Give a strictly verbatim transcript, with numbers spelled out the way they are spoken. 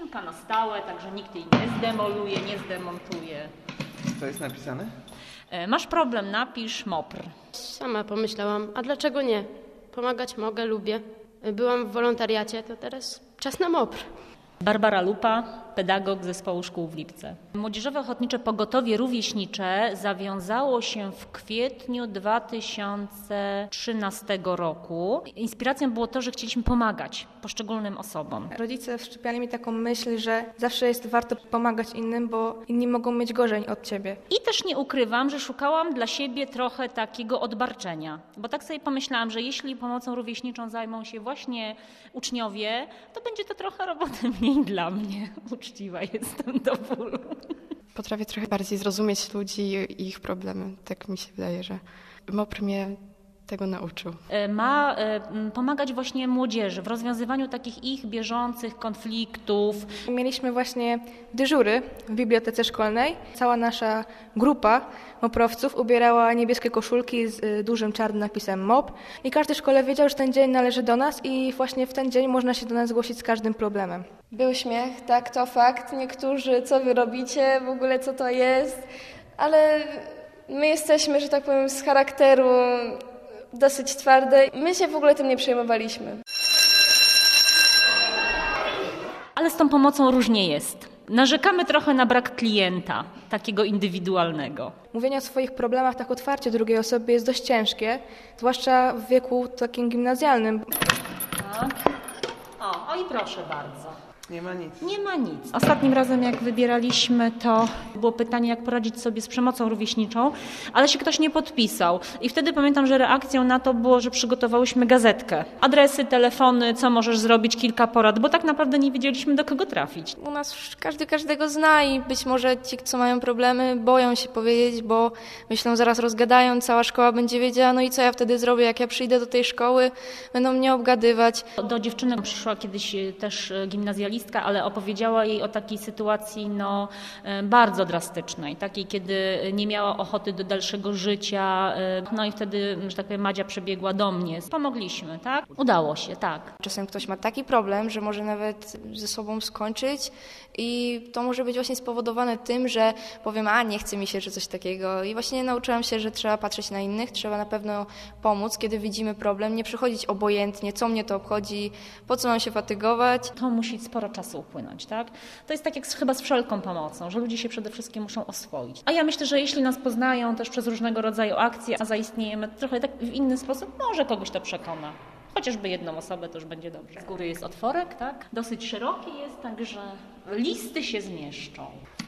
Skrzynka na stałe, także nikt jej nie zdemoluje, nie zdemontuje. Co jest napisane? Masz problem, napisz mopr. Sama pomyślałam, a dlaczego nie? Pomagać mogę, lubię. Byłam w wolontariacie, to teraz czas na mopr. Barbara Lupa, pedagog Zespołu Szkół w Lipce. Młodzieżowe Ochotnicze Pogotowie Rówieśnicze zawiązało się w kwietniu dwa tysiące trzynastego roku. Inspiracją było to, że chcieliśmy pomagać poszczególnym osobom. Rodzice wszczepiali mi taką myśl, że zawsze jest warto pomagać innym, bo inni mogą mieć gorzej od ciebie. I też nie ukrywam, że szukałam dla siebie trochę takiego odbarczenia, bo tak sobie pomyślałam, że jeśli pomocą rówieśniczą zajmą się właśnie uczniowie, to będzie to trochę roboty mniej dla mnie. Uczciwa jestem do bólu. Potrafię trochę bardziej zrozumieć ludzi i ich problemy. Tak mi się wydaje, że mopr mnie tego nauczył. Ma pomagać właśnie młodzieży w rozwiązywaniu takich ich bieżących konfliktów. Mieliśmy właśnie dyżury w bibliotece szkolnej. Cała nasza grupa moprowców ubierała niebieskie koszulki z dużym czarnym napisem MOP i każdy w szkole wiedział, że ten dzień należy do nas i właśnie w ten dzień można się do nas zgłosić z każdym problemem. Był śmiech, tak, to fakt. Niektórzy, co wy robicie, w ogóle co to jest, ale my jesteśmy, że tak powiem, z charakteru dosyć twarde. My się w ogóle tym nie przejmowaliśmy. Ale z tą pomocą różnie jest. Narzekamy trochę na brak klienta, takiego indywidualnego. Mówienie o swoich problemach tak otwarcie drugiej osobie jest dość ciężkie, zwłaszcza w wieku takim gimnazjalnym. Tak. O, o i proszę bardzo. Nie ma nic. Nie ma nic. Ostatnim razem, jak wybieraliśmy, to było pytanie, jak poradzić sobie z przemocą rówieśniczą, ale się ktoś nie podpisał. I wtedy pamiętam, że reakcją na to było, że przygotowałyśmy gazetkę. Adresy, telefony, co możesz zrobić, kilka porad, bo tak naprawdę nie wiedzieliśmy, do kogo trafić. U nas każdy każdego zna i być może ci, co mają problemy, boją się powiedzieć, bo myślą, zaraz rozgadają, cała szkoła będzie wiedziała, no i co ja wtedy zrobię, jak ja przyjdę do tej szkoły, będą mnie obgadywać. Do dziewczyny przyszła kiedyś też gimnazjalistka, ale opowiedziała jej o takiej sytuacji no, bardzo drastycznej, takiej, kiedy nie miała ochoty do dalszego życia. No i wtedy, że tak powiem, Madzia przebiegła do mnie. Pomogliśmy, tak? Udało się, tak. Czasem ktoś ma taki problem, że może nawet ze sobą skończyć i to może być właśnie spowodowane tym, że powiem, a nie chce mi się, czy coś takiego. I właśnie nauczyłam się, że trzeba patrzeć na innych, trzeba na pewno pomóc, kiedy widzimy problem, nie przychodzić obojętnie, co mnie to obchodzi, po co mam się fatygować. To musi sporo czasu upłynąć, tak? To jest tak jak z, chyba z wszelką pomocą, że ludzie się przede wszystkim muszą oswoić. A ja myślę, że jeśli nas poznają też przez różnego rodzaju akcje, a zaistniejemy trochę tak w inny sposób, może kogoś to przekona. Chociażby jedną osobę, to już będzie dobrze. Z góry jest otworek, tak? Dosyć szeroki jest, także listy się zmieszczą.